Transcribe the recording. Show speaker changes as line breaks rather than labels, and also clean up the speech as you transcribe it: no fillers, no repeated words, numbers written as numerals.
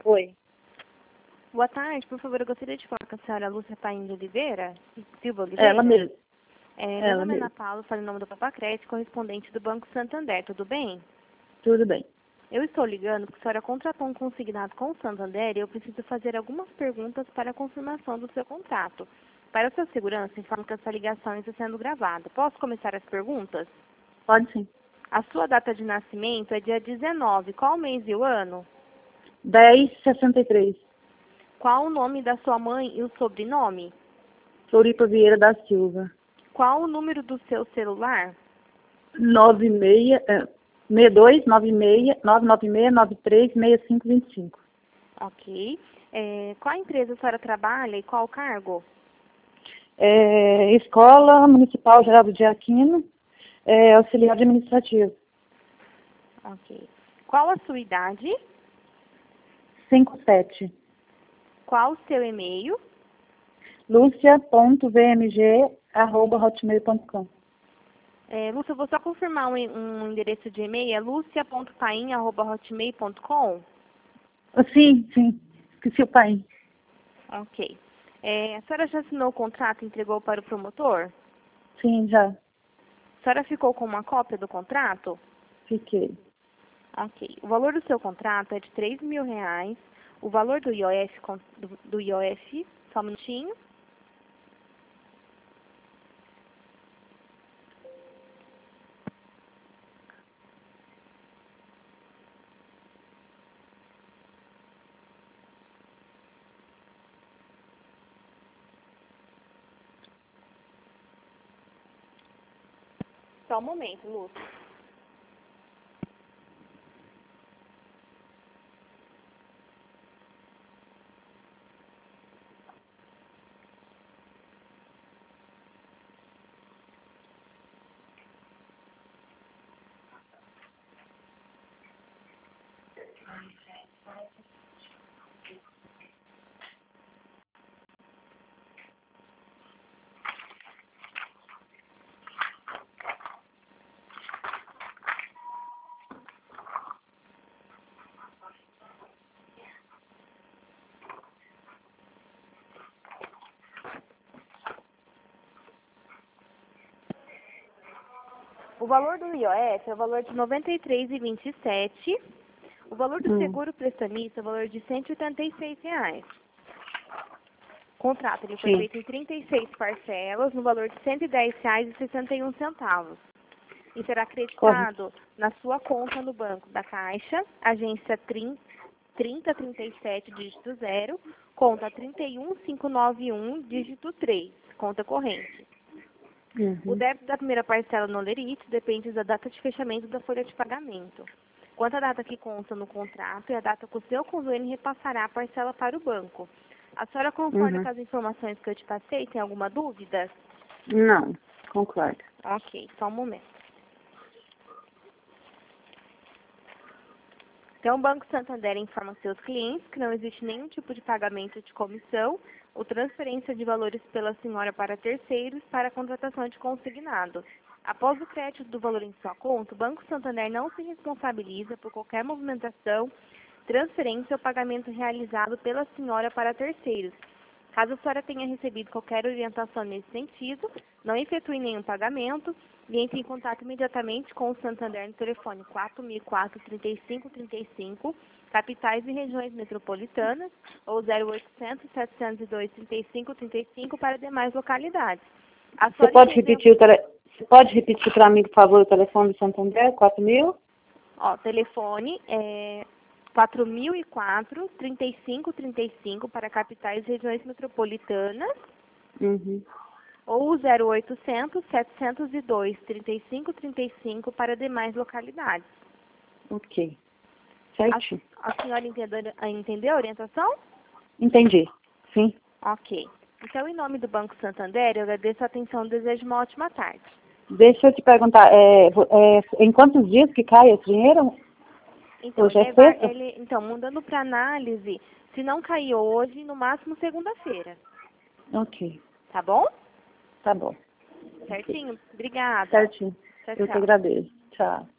Oi.
Boa tarde, por favor, eu gostaria de falar com a senhora Lúcia Paim de Oliveira, Silva Oliveira.
Ela mesmo.
Meu nome é Ana Paula, falo em nome do Papacrédito, correspondente do Banco Santander, tudo bem?
Tudo bem.
Eu estou ligando porque a senhora contratou um consignado com o Santander e eu preciso fazer algumas perguntas para a confirmação do seu contrato. Para a sua segurança, informo que essa ligação está sendo gravada. Posso começar as perguntas?
Pode sim.
A sua data de nascimento é dia 19. Qual o mês e o ano?
1063.
Qual o nome da sua mãe e o sobrenome?
Floripa Vieira da Silva.
Qual o número do seu celular?
6296936525.
Ok. Qual empresa a senhora trabalha e qual cargo?
Escola Municipal Geraldo de Aquino, auxiliar administrativo.
Ok. Qual a sua idade?
57.
Qual o seu e-mail?
lucia.vmg@hotmail.com.
Lúcia, eu vou só confirmar um endereço de e-mail. É lucia.paim@hotmail.com?
Sim, sim. Esqueci o pai.
Ok. A senhora já assinou o contrato e entregou para o promotor?
Sim, já.
A senhora ficou com uma cópia do contrato?
Fiquei.
Ok. O valor do seu contrato é de R$ 3.000. O valor do IOF, só um minutinho. Só um momento, Lúcia. O valor do IOF é o valor de R$ 93,27. O valor do seguro prestamista é o valor de R$ 186. O contrato ele foi feito em 36 parcelas, no valor de R$ 110,61. E será acreditado na sua conta no Banco da Caixa, agência 3037, dígito 0, conta 31591, dígito 3, conta corrente. O débito da primeira parcela no Lerite depende da data de fechamento da folha de pagamento. Quanto à data que consta no contrato e a data que o seu convênio repassará a parcela para o banco. A senhora concorda com as informações que eu te passei? Tem alguma dúvida?
Não, concordo.
Ok, só um momento. Então, o Banco Santander informa seus clientes que não existe nenhum tipo de pagamento de comissão ou transferência de valores pela senhora para terceiros para a contratação de consignado. Após o crédito do valor em sua conta, o Banco Santander não se responsabiliza por qualquer movimentação, transferência ou pagamento realizado pela senhora para terceiros. Caso a senhora tenha recebido qualquer orientação nesse sentido, não efetue nenhum pagamento e entre em contato imediatamente com o Santander no telefone 4004-3535, capitais e regiões metropolitanas, ou 0800-702-3535 para demais localidades.
Você pode repetir para mim, por favor, o telefone do Santander? 4.000?
Ó, telefone é 4004-3535 para capitais e regiões metropolitanas, ou 0800-702-3535 para demais localidades.
Ok. Certinho.
A senhora entendeu a orientação?
Entendi. Sim.
Ok. Então, em nome do Banco Santander, eu agradeço a atenção e desejo uma ótima tarde.
Deixa eu te perguntar, em quantos dias que cai esse dinheiro?
Então,
Hoje é sexta?
mudando para análise, se não cair hoje, no máximo segunda-feira.
Ok.
Tá bom?
Tá bom.
Certinho? Obrigada.
Certinho.
Tchau,
Eu que
tchau.
agradeço. Tchau.